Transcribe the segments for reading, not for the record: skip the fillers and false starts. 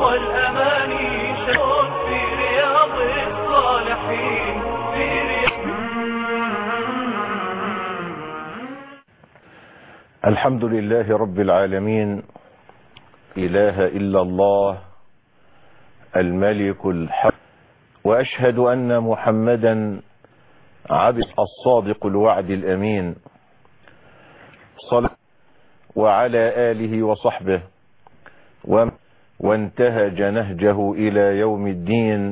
والأماني شهود في رياض الصالحين الحمد لله رب العالمين. إله إلا الله الملك الحق، وأشهد أن محمدا عبد الصادق الوعد الأمين، صلى وعلى آله وصحبه وانتهج نهجه إلى يوم الدين.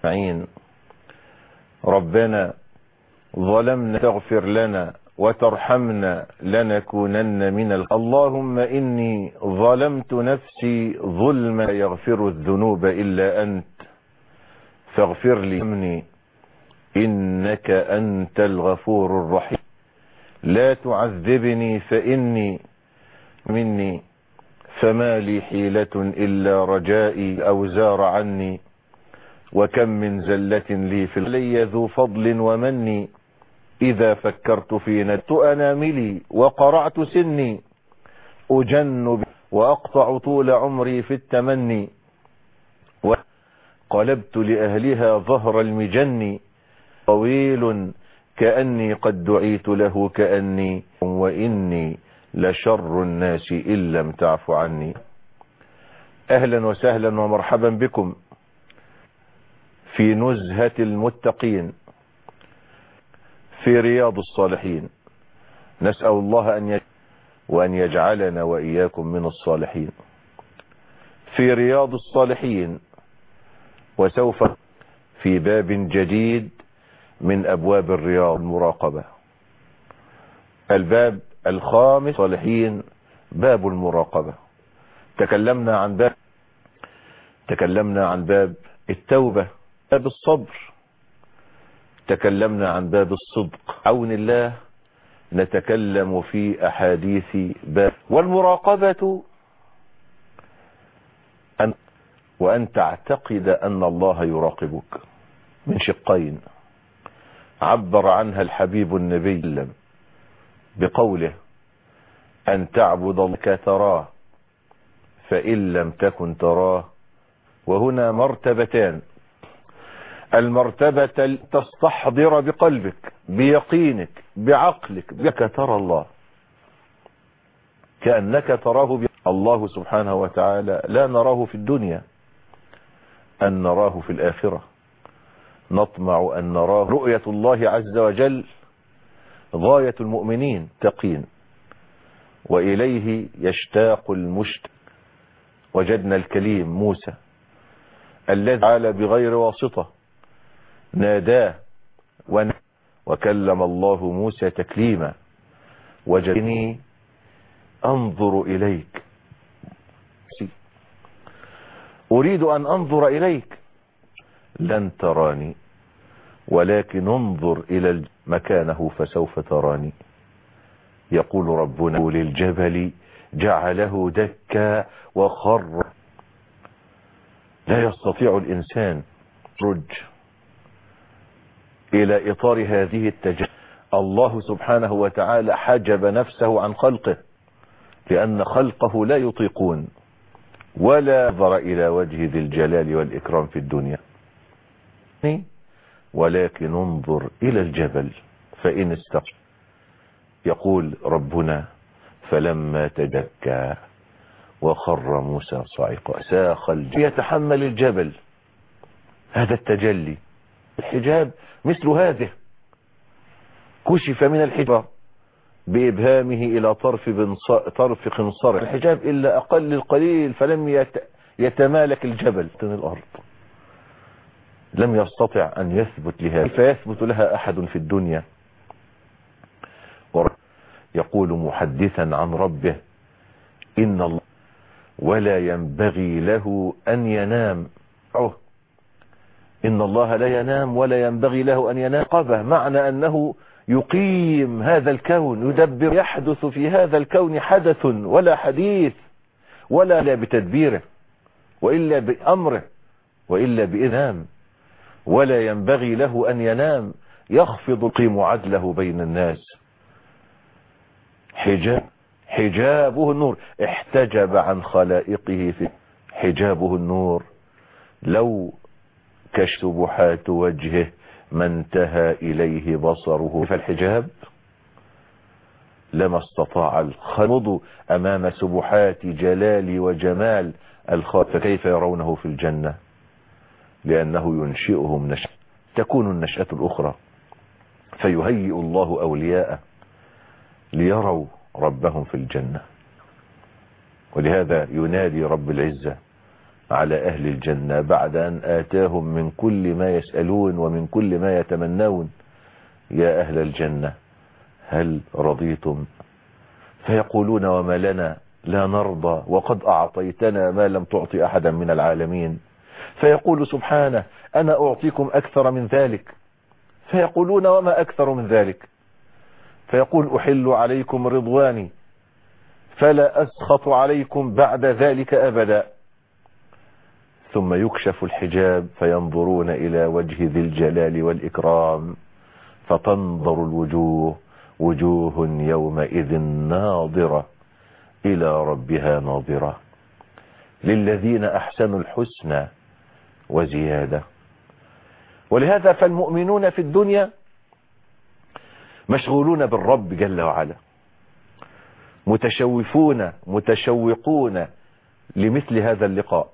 ربنا ظلمنا تغفر لنا وترحمنا لنكونن من اللهم إني ظلمت نفسي ظلما يغفر الذنوب إلا أنت فاغفر لي إنك أنت الغفور الرحيم. لا تعذبني فإني مني فما لي حيلة إلا رجائي أوزار عني، وكم من زلة لي في لي ذو فضل ومني، إذا فكرت في ندت أناملي وقرعت سني، أجن وأقطع طول عمري في التمني، وقلبت لأهلها ظهر المجن، طويل كأني قد دعيت له كأني، وإني لشر الناس إن لم تعف عني. أهلا وسهلا ومرحبا بكم في نزهة المتقين في رياض الصالحين. نسأل الله وأن يجعلنا وإياكم من الصالحين في رياض الصالحين. وسوف في باب جديد من أبواب الرياض المراقبة، الباب الخامس صالحين، باب المراقبة. تكلمنا عن باب التوبة، باب الصبر، تكلمنا عن باب الصدق. عون الله نتكلم في أحاديث باب والمراقبة، وأن تعتقد أن الله يراقبك من شقين. عبر عنها الحبيب النبي بقوله أن تعبد الله تراه فإن لم تكن تراه. وهنا مرتبتان: المرتبة تستحضر بقلبك بيقينك بعقلك بك ترى الله كأنك تراه. الله سبحانه وتعالى لا نراه في الدنيا، أن نراه في الآخرة. نطمع أن نراه. رؤية الله عز وجل غاية المؤمنين تقين، وإليه يشتاق المشتاق. وجدنا الكليم موسى الذي عال بغير واسطة ناداه وكلم الله موسى تكليما. وجدني أنظر إليك، أريد أن أنظر إليك، لن تراني ولكن انظر إلى مكانه فسوف تراني. يقول ربنا للجبل جعله دكا وخر. لا يستطيع الإنسان يخرج إلى إطار هذه التجربة. الله سبحانه وتعالى حجب نفسه عن خلقه، لأن خلقه لا يطيقون ولا نظر إلى وجه ذي الجلال والإكرام في الدنيا، ولكن انظر إلى الجبل فإن استقر. يقول ربنا فلما تدكى وخر موسى صاعقا ساخ الجبل يتحمل الجبل. هذا التجلي. الحجاب مثل هذه كشف من الحجاب بإبهامه إلى طرف خنصره. الحجاب إلا أقل القليل فلم يتمالك الجبل من الأرض، لم يستطع أن يثبت لها، فيثبت لها أحد في الدنيا. يقول محدثا عن ربه إن الله ولا ينبغي له أن ينام. إن الله لا ينام ولا ينبغي له أن ينام. قبه معنى أنه يقيم هذا الكون، يدبر. يحدث في هذا الكون حدث ولا حديث ولا بتدبيره وإلا بأمره وإلا بإذنه. ولا ينبغي له أن ينام، يخفض قيم عدله بين الناس. حجابه النور، احتجب عن خلائقه في حجابه النور، لو كسبحات وجهه ما انتهى إليه بصره فالحجاب لما استطاع الخلق أمام سبحات جلال وجمال الخالق، فكيف يرونه في الجنة؟ لأنه ينشئهم نشأة تكون النشأة الأخرى، فيهيئ الله أولياءه ليروا ربهم في الجنة. ولهذا ينادي رب العزة على أهل الجنة بعد أن آتاهم من كل ما يسألون ومن كل ما يتمنون: يا أهل الجنة هل رضيتم؟ فيقولون: وما لنا لا نرضى وقد أعطيتنا ما لم تعط أحدا من العالمين. فيقول سبحانه: أنا أعطيكم أكثر من ذلك. فيقولون: وما أكثر من ذلك؟ فيقول: أحل عليكم رضواني فلا أسخط عليكم بعد ذلك أبدا. ثم يكشف الحجاب فينظرون إلى وجه ذي الجلال والإكرام، فتنظر الوجوه وجوه يومئذ ناظرة إلى ربها ناظرة، للذين أحسنوا الحسنى وزيادة. ولهذا فالمؤمنون في الدنيا مشغولون بالرب جل وعلا، متشوقون لمثل هذا اللقاء،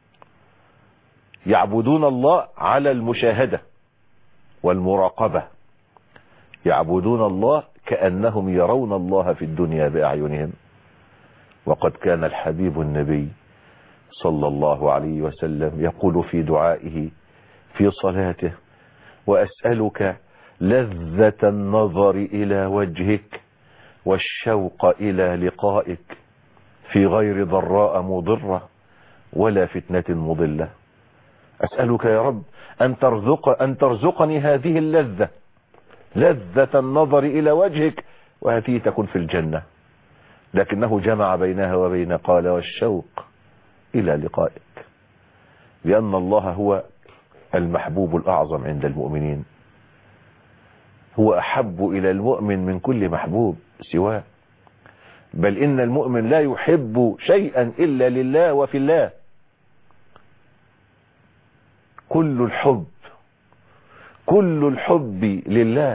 يعبدون الله على المشاهدة والمراقبة، يعبدون الله كأنهم يرون الله في الدنيا بأعينهم. وقد كان الحبيب النبي صلى الله عليه وسلم يقول في دعائه في صلاته: وأسألك لذة النظر إلى وجهك والشوق إلى لقائك في غير ضراء مضرة ولا فتنة مضلة. أسألك يا رب أن ترزقني هذه اللذة، لذة النظر إلى وجهك، وهذه تكون في الجنة. لكنه جمع بينها وبين قال: والشوق إلى لقائك، لأن الله هو المحبوب الأعظم عند المؤمنين، هو أحب إلى المؤمن من كل محبوب سواه، بل إن المؤمن لا يحب شيئا إلا لله وفي الله. كل الحب لله،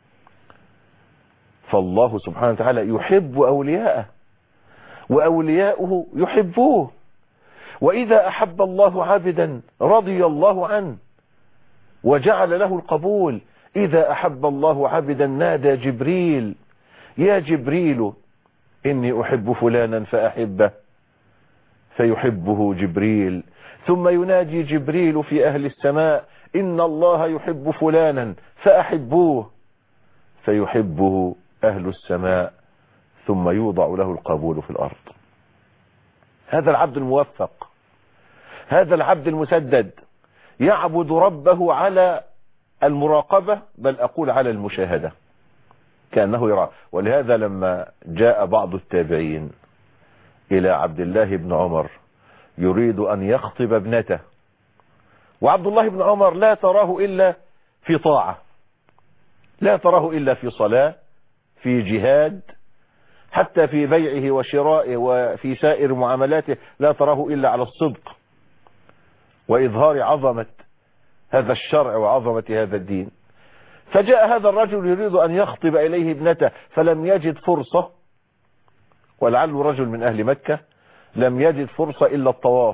فالله سبحانه وتعالى يحب أولياءه وأولياؤه يحبوه. وإذا أحب الله عبدا رضي الله عنه وجعل له القبول. إذا أحب الله عبدا نادى جبريل: يا جبريل إني أحب فلانا فأحبه، فيحبه جبريل. ثم ينادي جبريل في أهل السماء: إن الله يحب فلانا فأحبوه، فيحبه أهل السماء، ثم يوضع له القبول في الأرض. هذا العبد الموفق، هذا العبد المسدد، يعبد ربه على المراقبة، بل أقول على المشاهدة، كأنه يرى. ولهذا لما جاء بعض التابعين إلى عبد الله بن عمر يريد أن يخطب ابنته، وعبد الله بن عمر لا تراه إلا في طاعة، لا تراه إلا في صلاة، في جهاد، حتى في بيعه وشرائه وفي سائر معاملاته لا تراه إلا على الصدق وإظهار عظمة هذا الشرع وعظمة هذا الدين. فجاء هذا الرجل يريد أن يخطب إليه ابنته فلم يجد فرصة، ولعله رجل من أهل مكة، لم يجد فرصة إلا الطواف.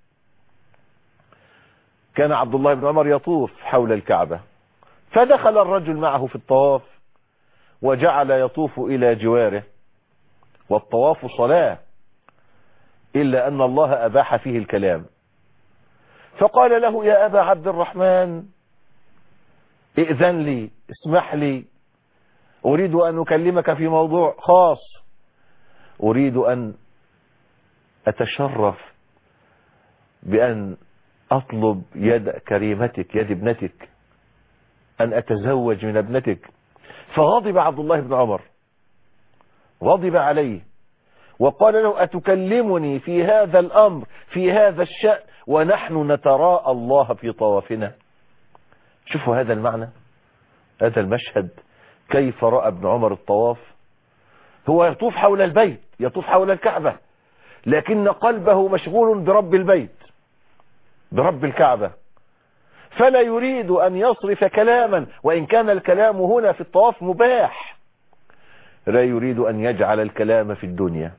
كان عبد الله بن عمر يطوف حول الكعبة، فدخل الرجل معه في الطواف وجعل يطوف إلى جواره، والطواف صلاة، إلا أن الله أباح فيه الكلام. فقال له: يا أبا عبد الرحمن ائذن لي، اسمح لي، أريد أن أكلمك في موضوع خاص، أريد أن أتشرف بأن أطلب يد كريمتك، يد ابنتك، أن أتزوج من ابنتك. فغضب عبد الله بن عمر، غضب عليه وقال له: أتكلمني في هذا الأمر، في هذا الشأن، ونحن نتراءى الله في طوافنا؟ شوفوا هذا المعنى، هذا المشهد، كيف رأى ابن عمر الطواف. هو يطوف حول البيت، يطوف حول الكعبة، لكن قلبه مشغول برب البيت، برب الكعبة، فلا يريد أن يصرف كلاما، وإن كان الكلام هنا في الطواف مباح، لا يريد أن يجعل الكلام في الدنيا.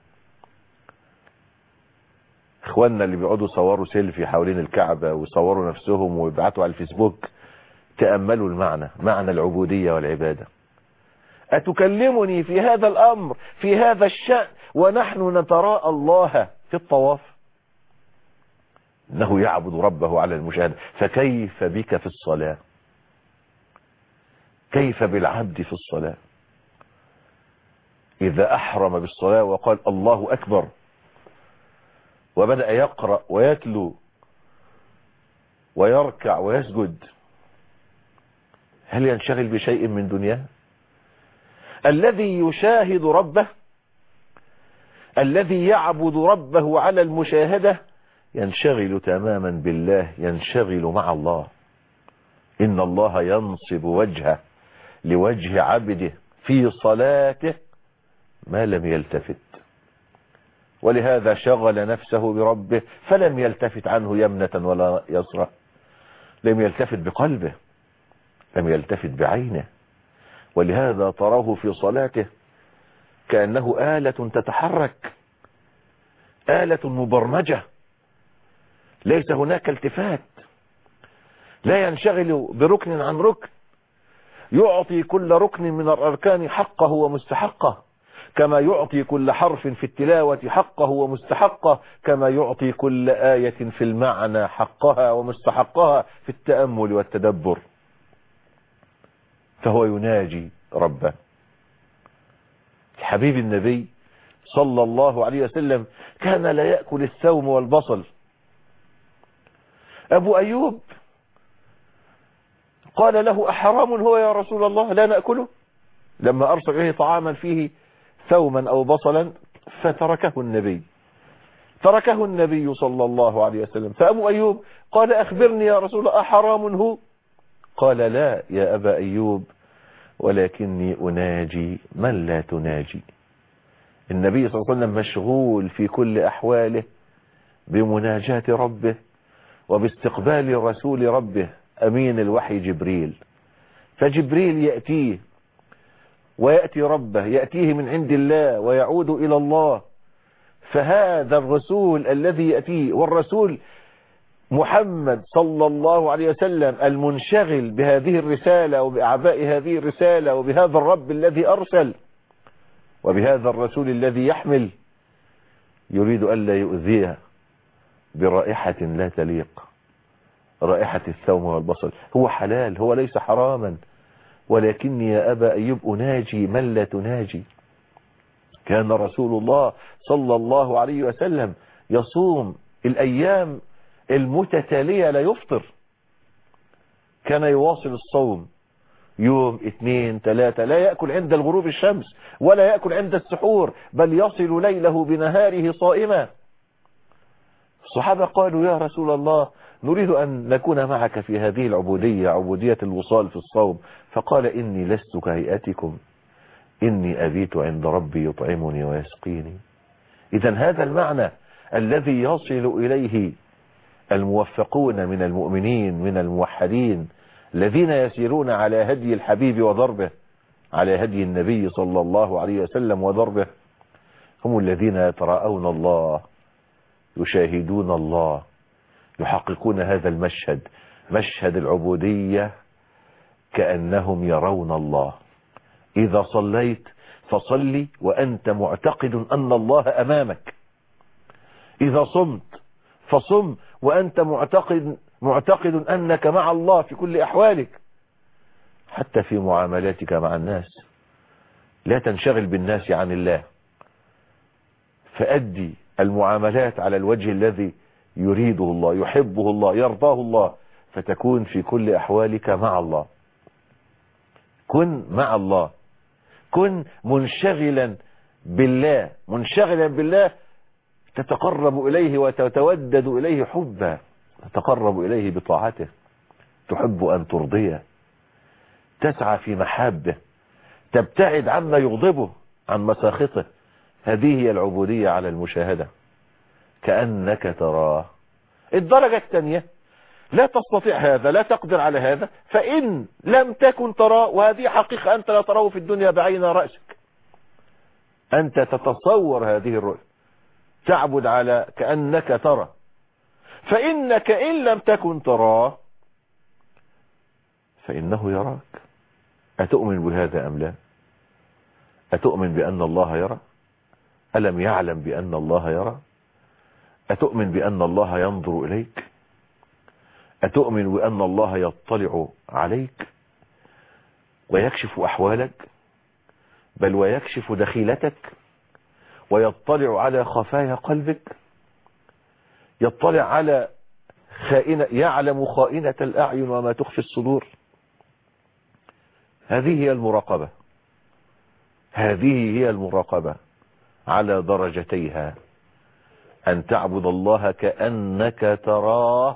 اخواننا اللي بيقعدوا يصوروا سيلفي حوالين الكعبة ويصوروا نفسهم ويبعتوا على الفيسبوك، تأملوا المعنى، معنى العبودية والعبادة. أتكلمني في هذا الأمر، في هذا الشأن، ونحن نتراءى الله في الطواف؟ إنه يعبد ربه على المشاهدة، فكيف بك في الصلاة؟ كيف بالعبد في الصلاة إذا أحرم بالصلاة وقال الله أكبر وبدأ يقرأ ويتلو ويركع ويسجد، هل ينشغل بشيء من دنياه؟ الذي يشاهد ربه، الذي يعبد ربه على المشاهدة، ينشغل تماما بالله، ينشغل مع الله. إن الله ينصب وجهه لوجه عبده في صلاته ما لم يلتفت، ولهذا شغل نفسه بربه فلم يلتفت عنه يمنة ولا يسرى، لم يلتفت بقلبه، لم يلتفت بعينه، ولهذا تراه في صلاته كأنه آلة تتحرك، آلة مبرمجة، ليس هناك التفات، لا ينشغل بركن عن ركن، يعطي كل ركن من الأركان حقه ومستحقه، كما يعطي كل حرف في التلاوة حقه ومستحقه، كما يعطي كل آية في المعنى حقها ومستحقها في التأمل والتدبر. فهو يناجي ربه. الحبيب النبي صلى الله عليه وسلم كان لا يأكل الثوم والبصل. أبو أيوب قال له أحرام هو يا رسول الله لا نأكله؟ لما أرسل إليه طعاما فيه ثوما أو بصلا فتركه النبي، تركه النبي صلى الله عليه وسلم. فأبو أيوب قال أخبرني يا رسول الله أحرام هو؟ قال لا يا أبا أيوب، ولكني أناجي من لا تناجي. النبي صلى الله عليه وسلم مشغول في كل أحواله بمناجاة ربه وباستقبال رسول ربه أمين الوحي جبريل. فجبريل يأتيه ويأتي ربه، يأتيه من عند الله ويعود إلى الله. فهذا الرسول الذي يأتيه، والرسول محمد صلى الله عليه وسلم المنشغل بهذه الرسالة وبأعباء هذه الرسالة وبهذا الرب الذي أرسل وبهذا الرسول الذي يحمل، يريد ألا يؤذيه برائحة لا تليق، رائحة الثوم والبصل. هو حلال، هو ليس حراما، ولكني يا أبا أيوب أناجي من لا تناجي. كان رسول الله صلى الله عليه وسلم يصوم الأيام المتتالية لا يفطر، كان يواصل الصوم يوم 2 3، لا يأكل عند الغروب الشمس ولا يأكل عند السحور، بل يصل ليله بنهاره صائما. الصحابة قالوا يا رسول الله نريد أن نكون معك في هذه العبودية، عبودية الوصال في الصوم. فقال إني لست كهيئتكم، إني أبيت عند ربي يطعمني ويسقيني. إذن هذا المعنى الذي يصل إليه الموفقون من المؤمنين من الموحدين الذين يسيرون على هدي الحبيب وضربه، على هدي النبي صلى الله عليه وسلم وضربه، هم الذين يتراءون الله، يشاهدون الله، يحققون هذا المشهد، مشهد العبودية، كأنهم يرون الله. إذا صليت فصلي وأنت معتقد أن الله أمامك، إذا صمت فصم وأنت معتقد أنك مع الله في كل أحوالك. حتى في معاملاتك مع الناس لا تنشغل بالناس عن الله، فأدي المعاملات على الوجه الذي يريده الله، يحبه الله، يرضاه الله، فتكون في كل أحوالك مع الله. كن مع الله، كن منشغلا بالله، منشغلا بالله، تتقرب إليه وتتودد إليه حبا، تتقرب إليه بطاعته، تحب أن ترضيه، تسعى في محابه، تبتعد عما يغضبه عن مساخطه. هذه هي العبودية على المشاهدة. كأنك تراه. الدرجة الثانية لا تستطيع هذا، لا تقدر على هذا، فإن لم تكن تراه، وهذه حقيقة أنت لا تراه في الدنيا بعين رأسك، أنت تتصور هذه الرؤية، تعبد على كأنك ترى، فإنك إن لم تكن تراه فإنه يراك. أتؤمن بهذا أم لا؟ أتؤمن بأن الله يرى؟ ألم يعلم بأن الله يرى؟ أتؤمن بأن الله ينظر إليك؟ أتؤمن بأن الله يطلع عليك ويكشف أحوالك، بل ويكشف دخيلتك، ويطلع على خفايا قلبك، يطلع على يعلم خائنة الأعين وما تخفي الصدور. هذه هي المراقبة، هذه هي المراقبة على درجتيها، أن تعبد الله كأنك تراه.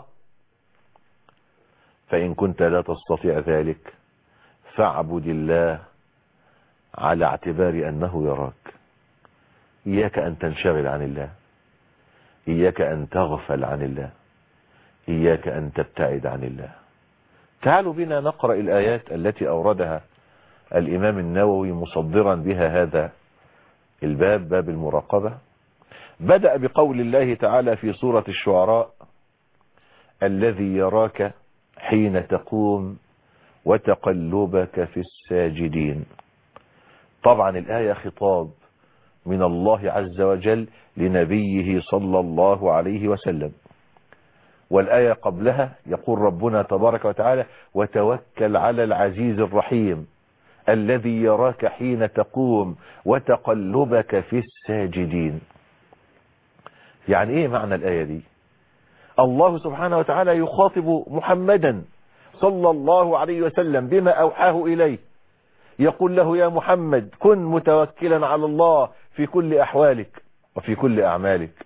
فإن كنت لا تستطيع ذلك فاعبد الله على اعتبار أنه يراك. إياك أن تنشغل عن الله، إياك أن تغفل عن الله، إياك أن تبتعد عن الله. تعالوا بنا نقرأ الآيات التي أوردها الإمام النووي مصدرا بها هذا الباب، باب المراقبة. بدأ بقول الله تعالى في سورة الشعراء: الذي يراك حين تقوم وتقلبك في الساجدين. طبعا الآية خطاب من الله عز وجل لنبيه صلى الله عليه وسلم، والآية قبلها يقول ربنا تبارك وتعالى: وتوكل على العزيز الرحيم الذي يراك حين تقوم وتقلبك في الساجدين. يعني ايه معنى الآية دي؟ الله سبحانه وتعالى يخاطب محمدا صلى الله عليه وسلم بما أوحاه إليه، يقول له: يا محمد كن متوكلا على الله في كل أحوالك وفي كل أعمالك.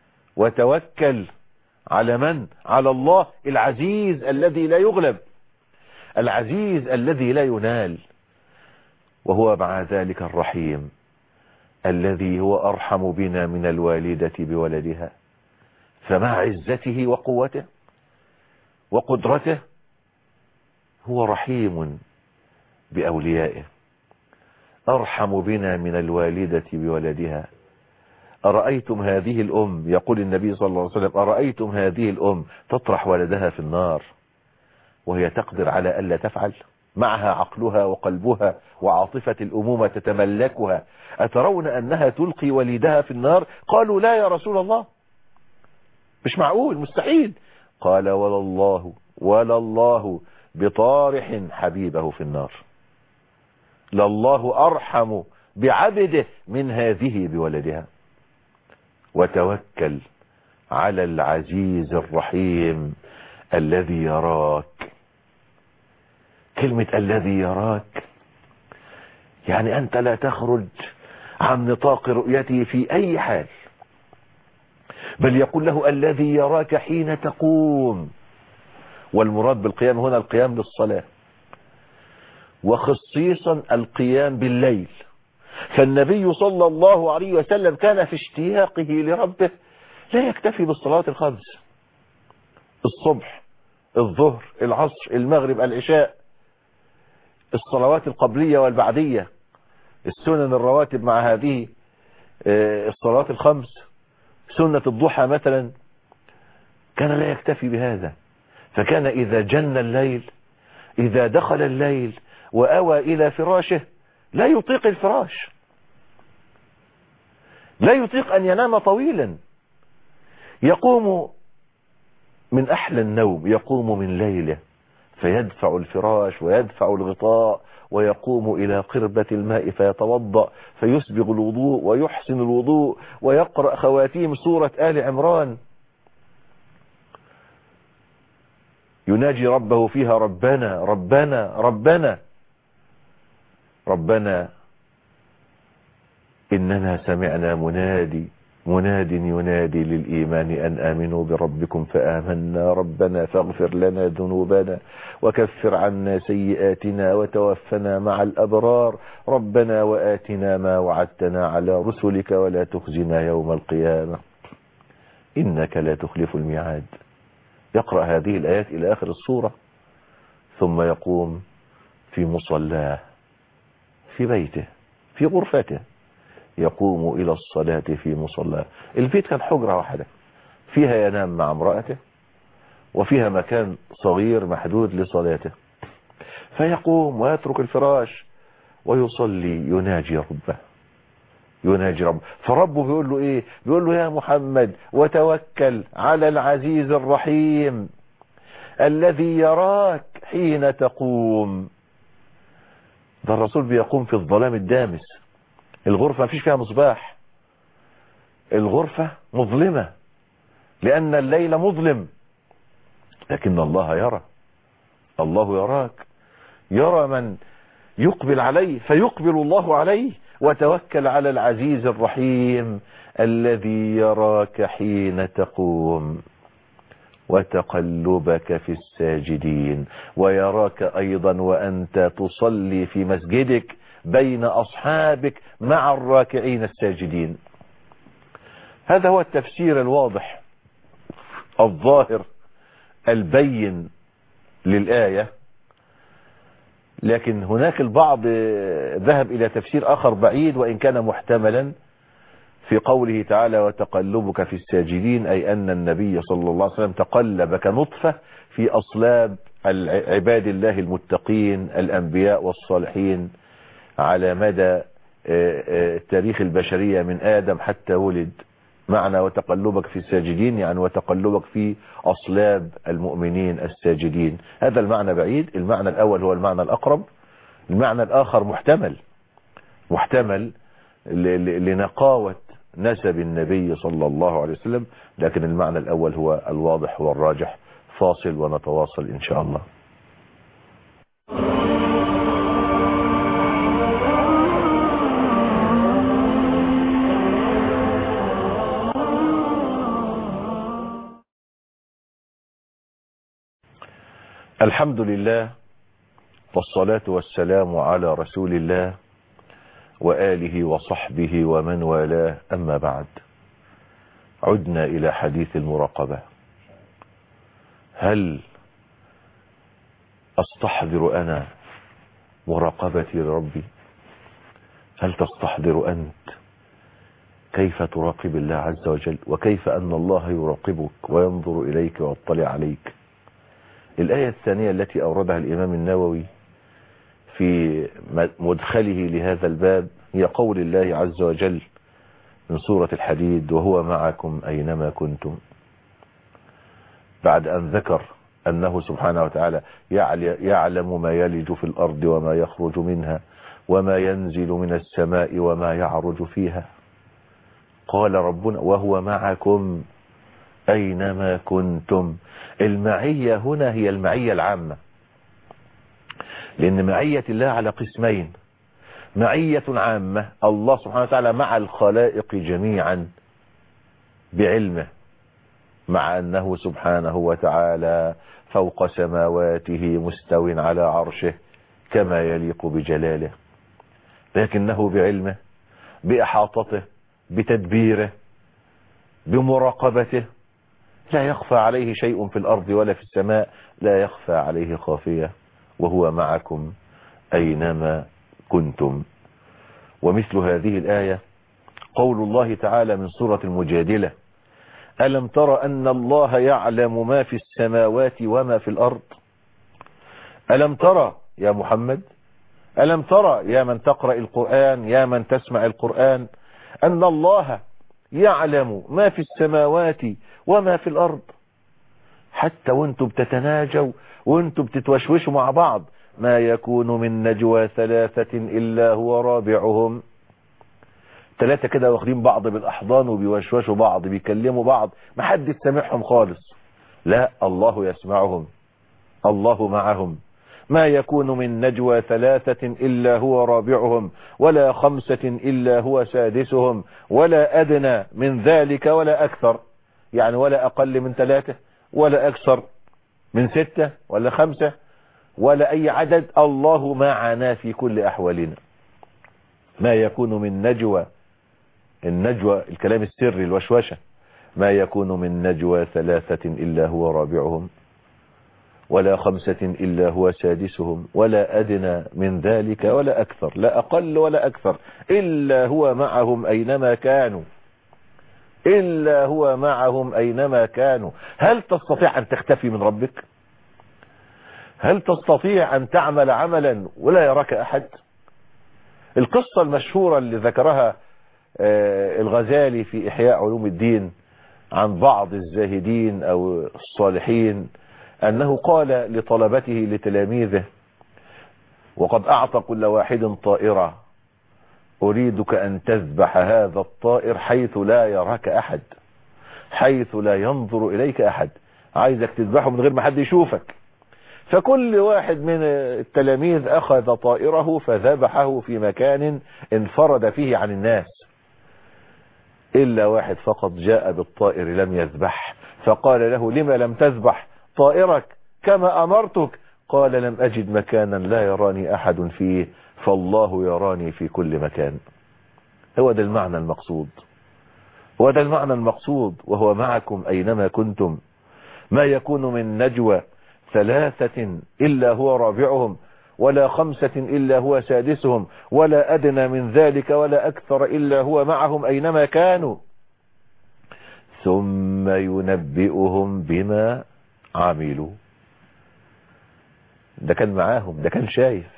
وتوكل على من؟ على الله العزيز الذي لا يغلب، العزيز الذي لا ينال، وهو مع ذلك الرحيم الذي هو أرحم بنا من الوالدة بولدها. فمع عزته وقوته وقدرته هو رحيم بأوليائه، أرحم بنا من الوالدة بولدها. أرأيتم هذه الأم، يقول النبي صلى الله عليه وسلم: أرأيتم هذه الأم تطرح ولدها في النار وهي تقدر على ألا تفعل، معها عقلها وقلبها وعاطفة الأمومة تتملكها، أترون أنها تلقي وليدها في النار؟ قالوا: لا يا رسول الله، مش معقول، مستحيل. قال: ولا الله بطارح حبيبه في النار، لله أرحم بعبده من هذه بولدها. وتوكل على العزيز الرحيم الذي يراك. كلمة الذي يراك يعني أنت لا تخرج عن نطاق رؤيته في أي حال، بل يقول له: الذي يراك حين تقوم. والمراد بالقيام هنا القيام للصلاة، وخصيصا القيام بالليل. فالنبي صلى الله عليه وسلم كان في اشتياقه لربه لا يكتفي بالصلوات الخمس: الصبح، الظهر، العصر، المغرب، العشاء، الصلوات القبلية والبعدية، السنن الرواتب مع هذه الصلوات الخمس، سنة الضحى مثلا. كان لا يكتفي بهذا، فكان إذا جن الليل، إذا دخل الليل وأوى إلى فراشه، لا يطيق الفراش، لا يطيق أن ينام طويلا، يقوم من أحلى النوم، يقوم من ليله فيدفع الفراش ويدفع الغطاء ويقوم إلى قربة الماء فيتوضأ فيسبغ الوضوء ويحسن الوضوء ويقرأ خواتيم سورة آل عمران، يناجي ربه فيها: ربنا ربنا ربنا ربنا إننا سمعنا مناد ينادي للإيمان أن آمنوا بربكم فآمنا ربنا فاغفر لنا ذنوبنا وكفر عنا سيئاتنا وتوفنا مع الأبرار ربنا وآتنا ما وعدتنا على رسلك ولا تخزنا يوم القيامة إنك لا تخلف الميعاد. يقرأ هذه الآيات إلى آخر السورة ثم يقوم في مصلاه في بيته في غرفته، يقوم إلى الصلاة في مصلاه. البيت كان حجرة واحدة فيها ينام مع امرأته وفيها مكان صغير محدود لصلاته، فيقوم ويترك الفراش ويصلي يناجي ربه. فربه بيقول له ايه؟ بيقول له يا محمد وتوكل على العزيز الرحيم الذي يراك حين تقوم. ده الرسول بيقوم في الظلام الدامس، الغرفة ما فيش فيها مصباح، الغرفة مظلمة لأن الليل مظلم، لكن الله يرى، الله يراك، يرى من يقبل عليه فيقبل الله عليه. وتوكل على العزيز الرحيم الذي يراك حين تقوم وتقلبك في الساجدين، ويراك أيضا وأنت تصلي في مسجدك بين أصحابك مع الراكعين الساجدين. هذا هو التفسير الواضح الظاهر البين للآية. لكن هناك البعض ذهب إلى تفسير آخر بعيد وإن كان محتملا في قوله تعالى وتقلبك في الساجدين، أي أن النبي صلى الله عليه وسلم تقلب كنطفة في أصلاب عباد الله المتقين الأنبياء والصالحين على مدى تاريخ البشرية من آدم حتى ولد. معنى وتقلبك في الساجدين يعني وتقلبك في أصلاب المؤمنين الساجدين. هذا المعنى بعيد، المعنى الأول هو المعنى الأقرب، المعنى الآخر محتمل لنقاوة نسب النبي صلى الله عليه وسلم، لكن المعنى الأول هو الواضح والراجح. فاصل ونتواصل إن شاء الله. الحمد لله والصلاة والسلام على رسول الله وآله وصحبه ومن والاه، أما بعد. عدنا إلى حديث المراقبة. هل أستحضر أنا مراقبتي لربي؟ هل تستحضر أنت كيف تراقب الله عز وجل وكيف أن الله يراقبك وينظر إليك ويطلع عليك؟ الآية الثانية التي أوردها الإمام النووي في مدخله لهذا الباب هي قول الله عز وجل من سورة الحديد وهو معكم أينما كنتم، بعد أن ذكر أنه سبحانه وتعالى يعلم ما يلج في الأرض وما يخرج منها وما ينزل من السماء وما يعرج فيها. قال ربنا وهو معكم أينما كنتم. المعية هنا هي المعية العامة، لأن معية الله على قسمين: معية عامة الله سبحانه وتعالى مع الخلائق جميعا بعلمه، مع أنه سبحانه وتعالى فوق سماواته مستو على عرشه كما يليق بجلاله، لكنه بعلمه بإحاطته بتدبيره بمراقبته لا يخفى عليه شيء في الأرض ولا في السماء، لا يخفى عليه خافية، وهو معكم أينما كنتم. ومثل هذه الآية قول الله تعالى من سورة المجادلة: ألم تر أن الله يعلم ما في السماوات وما في الأرض؟ ألم ترى يا محمد، ألم ترى يا من تقرأ القرآن، يا من تسمع القرآن، أن الله يعلم ما في السماوات وما في الأرض؟ حتى وانتم بتتناجوا وانتم بتتوشوشوا مع بعض ما يكون من نجوى ثلاثة إلا هو رابعهم. ثلاثة كده واخدين بعض بالأحضان وبيوشوشوا بعض بيكلموا بعض، ما حد سمعهم خالص، لا، الله يسمعهم، الله معهم. ما يكون من نجوى ثلاثة إلا هو رابعهم ولا خمسة إلا هو سادسهم ولا أدنى من ذلك ولا أكثر، يعني ولا أقل من 3 ولا أكثر من 6 ولا 5 ولا أي عدد، الله معنا في كل أحوالنا. ما يكون من نجوى، النجوى الكلام السري الوشوشة، ما يكون من نجوى ثلاثة إلا هو رابعهم ولا خمسة إلا هو سادسهم ولا أدنى من ذلك ولا أكثر، لا أقل ولا أكثر، إلا هو معهم أينما كانوا، إلا هو معهم أينما كانوا. هل تستطيع أن تختفي من ربك؟ هل تستطيع أن تعمل عملا ولا يراك أحد؟ القصة المشهورة اللي ذكرها الغزالي في إحياء علوم الدين عن بعض الزاهدين أو الصالحين أنه قال لطلبته لتلاميذه وقد أعطى كل واحد طائرة: أريدك أن تذبح هذا الطائر حيث لا يراك أحد، حيث لا ينظر إليك أحد، عايزك تذبحه من غير ما حد يشوفك. فكل واحد من التلاميذ أخذ طائره فذبحه في مكان انفرد فيه عن الناس، إلا واحد فقط جاء بالطائر لم يذبح، فقال له: لما لم تذبح طائرك كما أمرتك؟ قال: لم أجد مكانا لا يراني أحد فيه، فالله يراني في كل مكان. هو ده المعنى المقصود، هو ده المعنى المقصود، وهو معكم أينما كنتم. ما يكون من نجوى ثلاثة إلا هو رابعهم ولا خمسة إلا هو سادسهم ولا أدنى من ذلك ولا أكثر إلا هو معهم أينما كانوا ثم ينبئهم بما عملوا. ده كان معاهم، ده كان شايف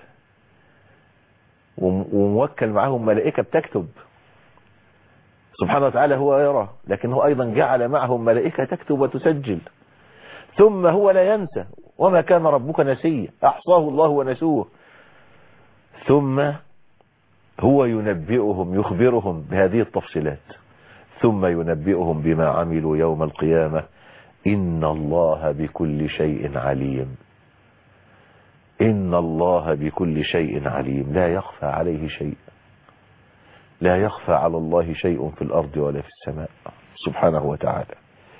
وموكل معاهم ملائكة بتكتب سبحانه وتعالى، هو يرى، لكن هو أيضا جعل معهم ملائكة تكتب وتسجل. ثم هو لا ينسى، وما كان ربك نسيا، أحصاه الله ونسوه. ثم هو ينبئهم، يخبرهم بهذه التفصيلات، ثم ينبئهم بما عملوا يوم القيامة. إن الله بكل شيء عليم، إن الله بكل شيء عليم، لا يخفى عليه شيء، لا يخفى على الله شيء في الأرض ولا في السماء سبحانه وتعالى.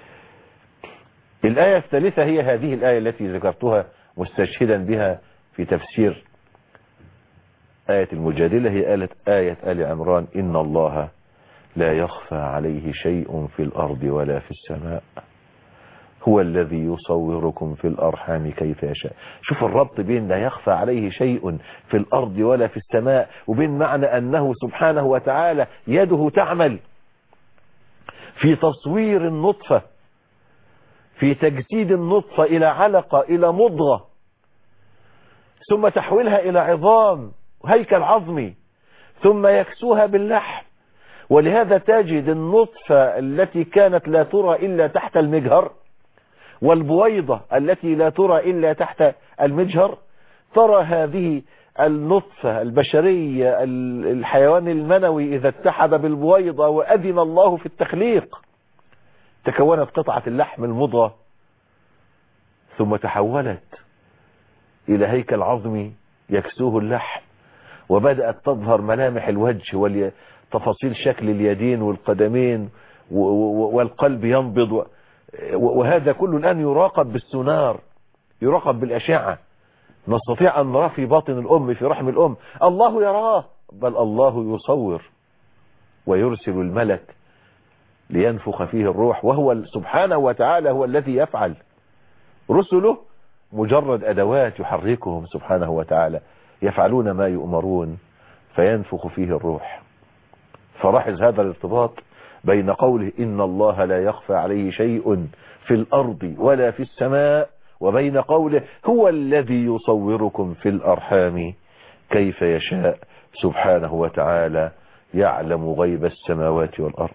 الآية الثالثة هي هذه الآية التي ذكرتها مستشهدا بها في تفسير آية المجادلة، هي آية آل عمران: إن الله لا يخفى عليه شيء في الأرض ولا في السماء، هو الذي يصوركم في الأرحام كيف يشاء. شوف الربط بين لا يخفى عليه شيء في الأرض ولا في السماء، وبين معنى أنه سبحانه وتعالى يده تعمل في تصوير النطفة، في تجسيد النطفة إلى علقة إلى مضغة، ثم تحويلها إلى عظام هيكل عظمي، ثم يكسوها باللحم. ولهذا تجد النطفة التي كانت لا ترى إلا تحت المجهر، والبويضة التي لا ترى إلا تحت المجهر، ترى هذه النطفة البشرية، الحيوان المنوي إذا اتحد بالبويضة وأذن الله في التخليق، تكونت قطعة اللحم المضغة، ثم تحولت إلى هيكل عظمي يكسوه اللحم، وبدأت تظهر ملامح الوجه وتفاصيل شكل اليدين والقدمين والقلب ينبض، وهذا كله الآن يراقب بالسونار، يراقب بالأشعة، نستطيع أن نراه في باطن الأم في رحم الأم، الله يراه، بل الله يصور ويرسل الملك لينفخ فيه الروح، وهو سبحانه وتعالى هو الذي يفعل. رسله مجرد أدوات يحركهم سبحانه وتعالى، يفعلون ما يؤمرون فينفخ فيه الروح. فلاحظ هذا الارتباط بين قوله إن الله لا يخفى عليه شيء في الأرض ولا في السماء، وبين قوله هو الذي يصوركم في الأرحام كيف يشاء سبحانه وتعالى، يعلم غيب السماوات والأرض.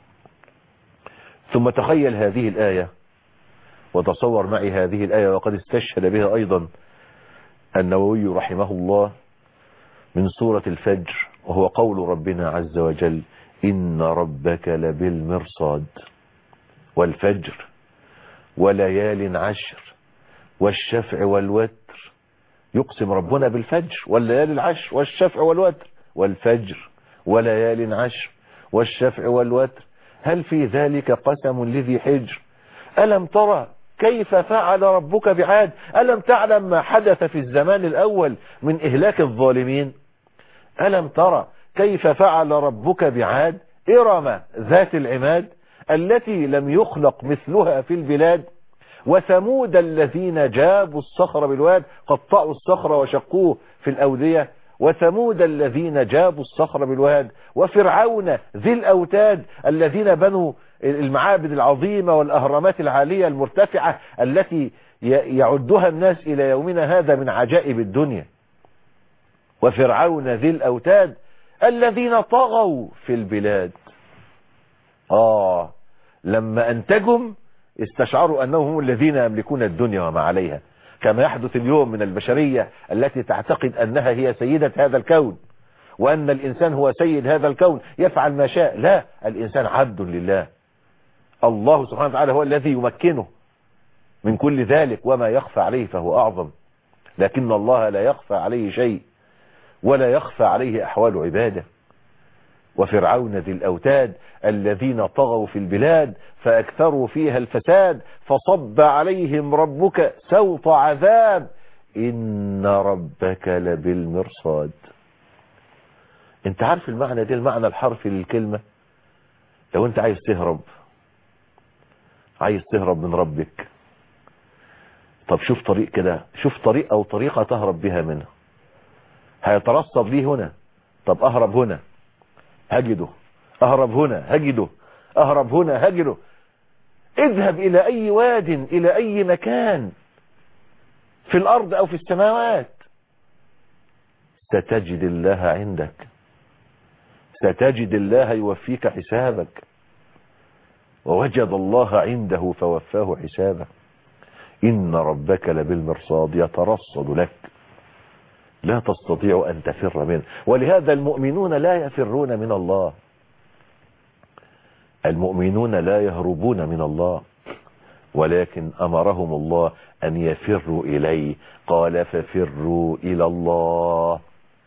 ثم تخيل هذه الآية وتصور معي هذه الآية، وقد استشهد بها أيضا النووي رحمه الله من سورة الفجر، وهو قول ربنا عز وجل: إن ربك لبالمرصاد والفجر وليال عشر والشفع والوتر. يقسم ربنا بالفجر والليالي العشر والشفع والوتر، والفجر وليال عشر والشفع والوتر، هل في ذلك قسم لذي حجر؟ ألم ترى كيف فعل ربك بعاد؟ ألم تعلم ما حدث في الزمان الأول من إهلاك الظالمين؟ ألم ترى كيف فعل ربك بعاد إرم ذات العماد التي لم يخلق مثلها في البلاد، وثمود الذين جابوا الصخر بالواد، قطعوا الصخر وشقوه في الأودية، وثمود الذين جابوا الصخر بالواد، وفرعون ذي الأوتاد الذين بنوا المعابد العظيمة والأهرامات العالية المرتفعة التي يعدها الناس إلى يومنا هذا من عجائب الدنيا. وفرعون ذي الأوتاد الذين طغوا في البلاد. لما أنتجهم استشعروا أنهم هم الذين يملكون الدنيا وما عليها، كما يحدث اليوم من البشرية التي تعتقد أنها هي سيدة هذا الكون، وأن الإنسان هو سيد هذا الكون يفعل ما شاء. لا، الإنسان عبد لله. الله سبحانه وتعالى هو الذي يمكنه من كل ذلك، وما يخفى عليه فهو أعظم، لكن الله لا يخفى عليه شيء ولا يخفى عليه أحوال عباده. وفرعون ذي الأوتاد الذين طغوا في البلاد فأكثروا فيها الفساد فصب عليهم ربك سوط عذاب إن ربك لبالمرصاد. انت عارف المعنى ده، المعنى الحرفي للكلمة؟ لو انت عايز تهرب من ربك، طب شوف طريق كده، شوف طريق أو طريقة تهرب بها منه. هيترصد لي هنا، طب أهرب هنا هجده، أهرب هنا هجده، أهرب هنا هجده. اذهب إلى أي واد، إلى أي مكان في الأرض أو في السماوات، ستجد الله عندك، ستجد الله يوفيك حسابك. ووجد الله عنده فوفاه حسابه إن ربك لبالمرصاد، يترصد لك، لا تستطيع أن تفر منه. ولهذا المؤمنون لا يفرون من الله، المؤمنون لا يهربون من الله، ولكن أمرهم الله أن يفروا إليه. قال ففروا إلى الله،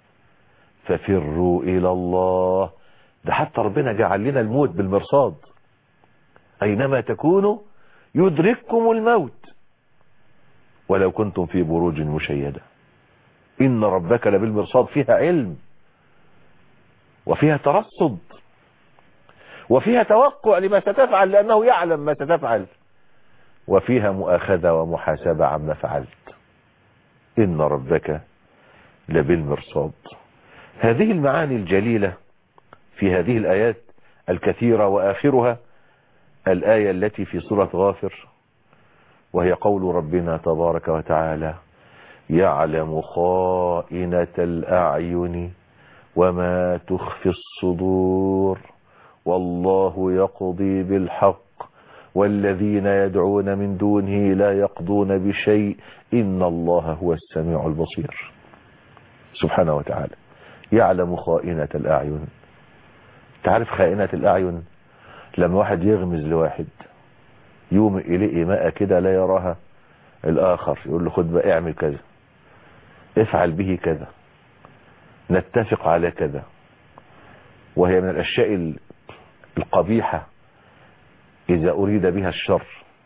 ففروا إلى الله. ده حتى ربنا جعل لنا الموت بالمرصاد، أينما تكونوا يدرككم الموت ولو كنتم في بروج مشيدة. إن ربك لبالمرصاد فيها علم، وفيها ترصد، وفيها توقع لما ستفعل لأنه يعلم ما ستفعل، وفيها مؤاخذة ومحاسبة عما فعلت. إن ربك لبالمرصاد. هذه المعاني الجليلة في هذه الآيات الكثيرة، وآخرها الآية التي في سورة غافر، وهي قول ربنا تبارك وتعالى: يعلم خائنة الأعين وما تخفي الصدور والله يقضي بالحق والذين يدعون من دونه لا يقضون بشيء إن الله هو السميع البصير. سبحانه وتعالى يعلم خائنة الأعين. تعرف خائنة الأعين؟ لما واحد يغمز لواحد يوم إليه ماء كده لا يراها الآخر، يقول له خد بقى اعمل كذا، افعل به كذا، نتفق على كذا، وهي من الأشياء القبيحة إذا أريد بها الشر.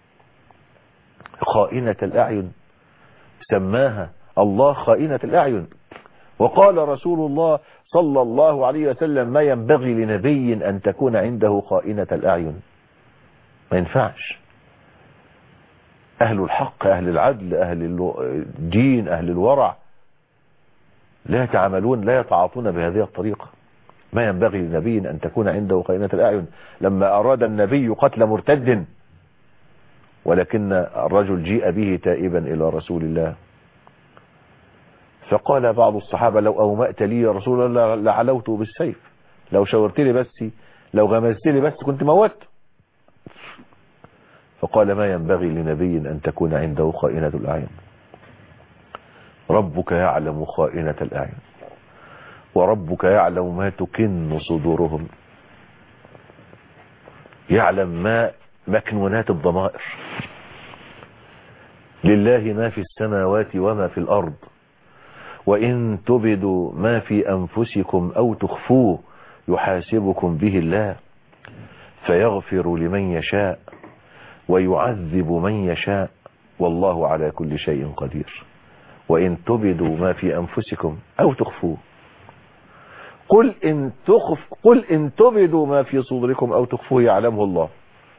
خائنة الأعين سماها الله خائنة الأعين. وقال رسول الله صلى الله عليه وسلم: ما ينبغي لنبي أن تكون عنده خائنة الأعين. ما ينفعش. أهل الحق، أهل العدل، أهل الدين، أهل الورع لا يتعاملون، لا يتعاطون بهذه الطريقة. ما ينبغي لنبي أن تكون عنده خائنة الأعين. لما أراد النبي قتل مرتد، ولكن الرجل جيء به تائبا إلى رسول الله، فقال بعض الصحابة: لو أومأت لي يا رسول الله لعلوته بالسيف، لو شاورت لي بس، لو غمزت لي بس كنت موت. فقال: ما ينبغي لنبي أن تكون عنده خائنة الأعين. ربك يعلم خائنة الأعين وربك يعلم ما تكن صدورهم. يعلم ما مكنونات الضمائر. لله ما في السماوات وما في الأرض وإن تبدوا ما في أنفسكم أو تخفوه يحاسبكم به الله فيغفر لمن يشاء ويعذب من يشاء والله على كل شيء قدير. وإن تبدوا ما في أنفسكم أو تخفوه، قل إن تبدوا ما في صدوركم أو تخفوه يعلمه الله.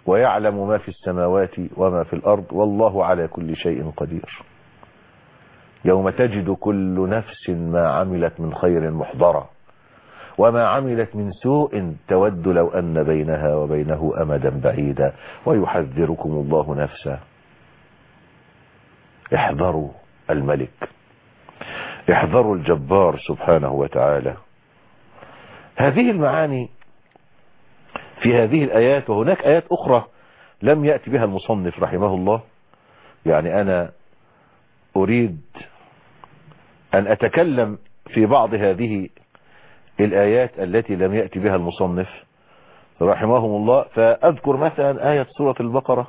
ويعلم ما في السماوات وما في الأرض والله على كل شيء قدير. يوم تجد كل نفس ما عملت من خير محضرا وما عملت من سوء تود لو أن بينها وبينه أمدا بعيدا ويحذركم الله نفسه. احذروا الملك، احذروا الجبار سبحانه وتعالى. هذه المعاني في هذه الآيات، وهناك آيات أخرى لم يأتي بها المصنف رحمه الله. يعني أنا أريد أن أتكلم في بعض هذه الآيات التي لم يأتي بها المصنف رحمهم الله. فأذكر مثلا آية سورة البقرة: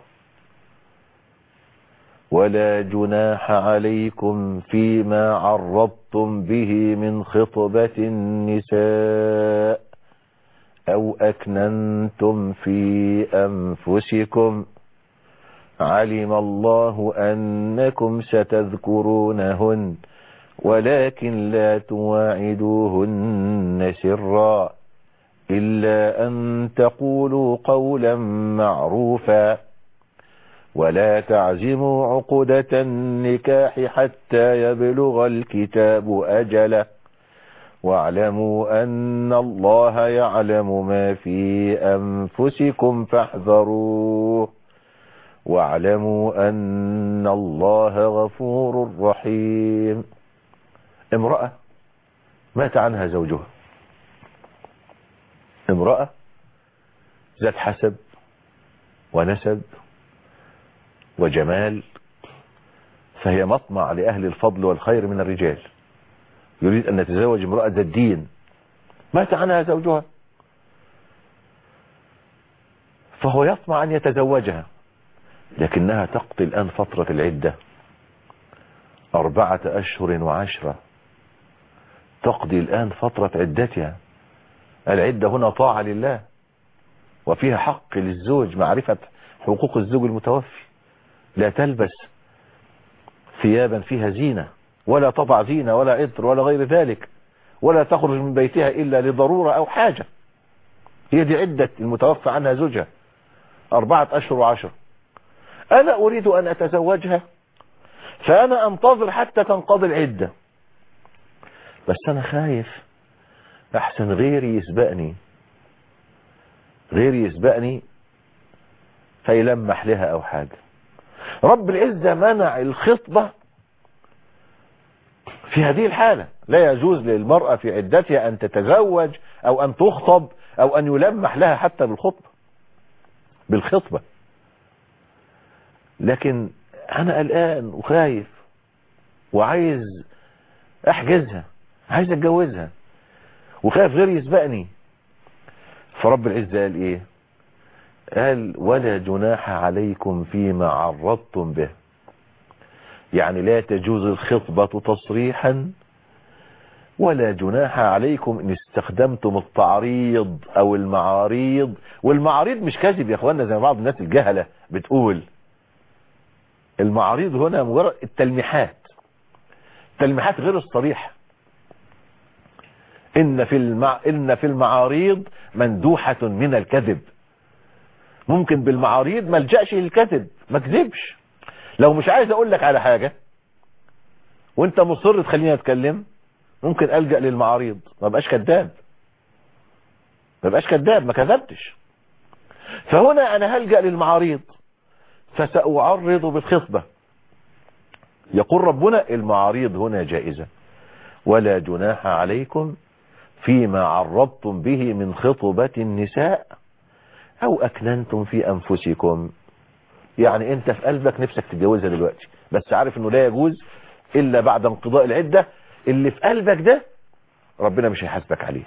ولا جناح عليكم فيما عرضتم به من خطبة النساء أو أكننتم في أنفسكم علم الله أنكم ستذكرونهن ولكن لا تواعدوهن سرا إلا أن تقولوا قولا معروفا ولا تعزموا عقدة النكاح حتى يبلغ الكتاب أجله واعلموا أن الله يعلم ما في أنفسكم فاحذروه واعلموا أن الله غفور رحيم. امرأة مات عنها زوجها، امرأة ذات حسب ونسب وجمال، فهي مطمع لأهل الفضل والخير من الرجال، يريد أن يتزوج امرأة ذات دين. مات عنها زوجها فهو يطمع أن يتزوجها، لكنها تقضي الآن فترة العدة 4 أشهر و10. تقضي الآن فترة عدتها. العدة هنا طاعة لله وفيها حق للزوج، معرفة حقوق الزوج المتوفي. لا تلبس ثيابا فيها زينة ولا تضع زينة ولا عطر ولا غير ذلك، ولا تخرج من بيتها إلا لضرورة أو حاجة. هي دي عدة المتوفى عنها زوجها 4 أشهر و10. أنا أريد أن أتزوجها، فأنا أنتظر حتى تنقضي العدة، بس أنا خايف أحسن غيري يسبقني فيلمح لها أو حاجة. رب العزة منع الخطبة في هذه الحالة. لا يجوز للمرأة في عدتها أن تتزوج أو أن تخطب أو أن يلمح لها حتى بالخطبة. لكن أنا قلقان وخايف وعايز أحجزها، عايز أتجوزها وخايف غيري يسبقني. فرب العزة قال إيه؟ قال ولا جناح عليكم فيما عرضتم به. يعني لا تجوز الخطبة تصريحا، ولا جناح عليكم إن استخدمتم التعريض أو المعاريض. والمعاريض مش كذب يا أخوانا زي بعض الناس الجهلة بتقول. المعاريض هنا مجرد التلميحات غير الصريحة. إن في المعاريض مندوحة من الكذب. ممكن بالمعاريض ما الجأش للكذب، ما كذبش. لو مش عايز اقول لك على حاجة وانت مصر تخليني اتكلم، ممكن ألجأ للمعاريض، ما بقاش كذاب، ما كذبتش. فهنا انا هلجأ للمعاريض، فسأعرض بالخطبة. يقول ربنا المعاريض هنا جائزة. ولا جناح عليكم فيما عرضتم به من خطبة النساء أو أكننتم في أنفسكم. يعني أنت في قلبك نفسك تتجوزها دلوقتي، بس عارف أنه لا يجوز إلا بعد انقضاء العدة. اللي في قلبك ده ربنا مش هيحاسبك عليه،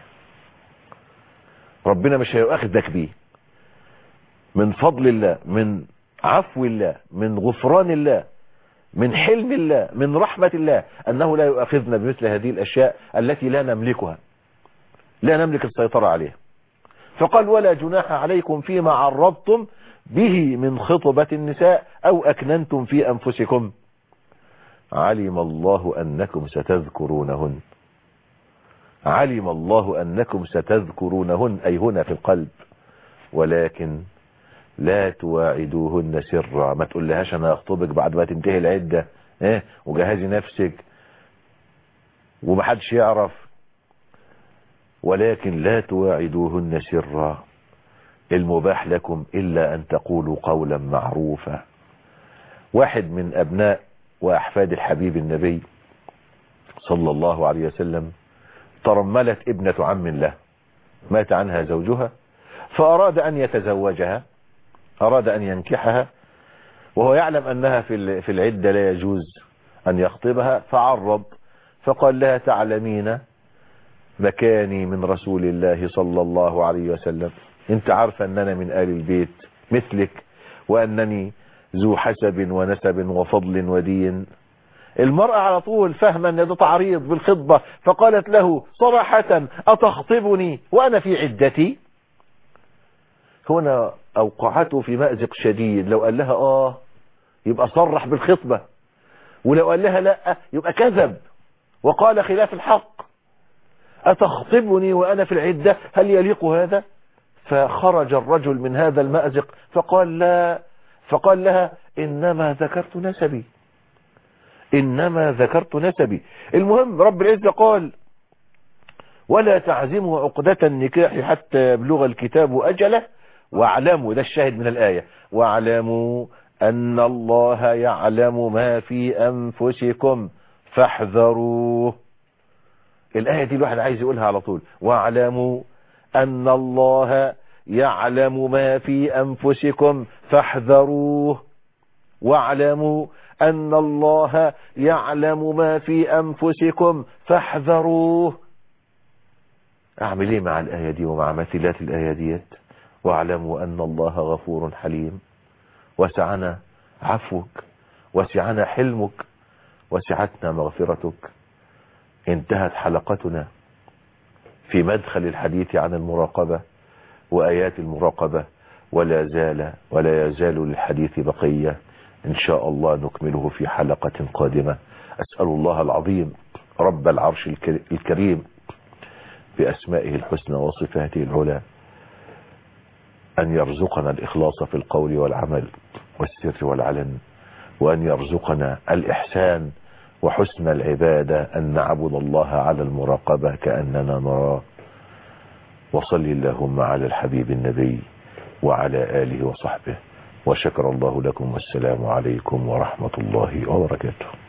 ربنا مش هيؤاخذك بيه. من فضل الله، من عفو الله، من غفران الله، من حلم الله، من رحمة الله، أنه لا يؤاخذنا بمثل هذه الأشياء التي لا نملكها، لا نملك السيطرة عليها. فقال ولا جناح عليكم فيما عرضتم به من خطبة النساء أو أكننتم في أنفسكم علم الله أنكم ستذكرونهن. علم الله أنكم ستذكرونهن أي هنا في القلب، ولكن لا تواعدوهن سرا، ما تقول لهاش انا اخطبك بعد ما تنتهي العدة وجهزي نفسك ومحدش يعرف، ولكن لا تواعدوهن سرا، المباح لكم إلا أن تقولوا قولا معروفا. واحد من أبناء وأحفاد الحبيب النبي صلى الله عليه وسلم ترملت ابنة عم له، مات عنها زوجها، فأراد أن يتزوجها، أراد أن ينكحها، وهو يعلم أنها في العدة لا يجوز أن يخطبها، فعرض فقال لها تعلمين مكاني من رسول الله صلى الله عليه وسلم، انت عارفة أننا من آل البيت مثلك، وأنني ذو حسب ونسب وفضل ودين. المرأة على طول فهما أن ده تعريض بالخطبة، فقالت له صراحة أتخطبني وأنا في عدتي؟ هنا أوقعته في مأزق شديد، لو قال لها يبقى صرح بالخطبة، ولو قال لها لا يبقى كذب وقال خلاف الحق. أتخطبني وأنا في العدة، هل يليق هذا؟ فخرج الرجل من هذا المأزق فقال لا، فقال لها إنما ذكرت نسبي، إنما ذكرت نسبي. المهم رب العزة قال ولا تعزموا عقدة النكاح حتى يبلغ الكتاب أجله واعلموا، ده الشاهد من الآية، واعلموا أن الله يعلم ما في أنفسكم فاحذروه. الآية دي الواحد عايز يقولها على طول، واعلموا أن الله يعلم ما في أنفسكم فاحذروه، واعلموا أن الله يعلم ما في أنفسكم فاحذروه. أعمل إيه مع الآية دي ومع مثيلات الآية ديت؟ واعلموا أن الله غفور حليم، وسعنا عفوك، وسعنا حلمك، وسعتنا مغفرتك. انتهت حلقتنا في مدخل الحديث عن المراقبة وآيات المراقبة، ولا يزال للحديث بقية إن شاء الله نكمله في حلقة قادمة. أسأل الله العظيم رب العرش الكريم بأسمائه الحسنى وصفاته العلى أن يرزقنا الإخلاص في القول والعمل والسر والعلن، وأن يرزقنا الإحسان وحسن العبادة، أن نعبد الله على المراقبة كأننا نراه. وصل اللهم على الحبيب النبي وعلى آله وصحبه، وشكر الله لكم، والسلام عليكم ورحمة الله وبركاته.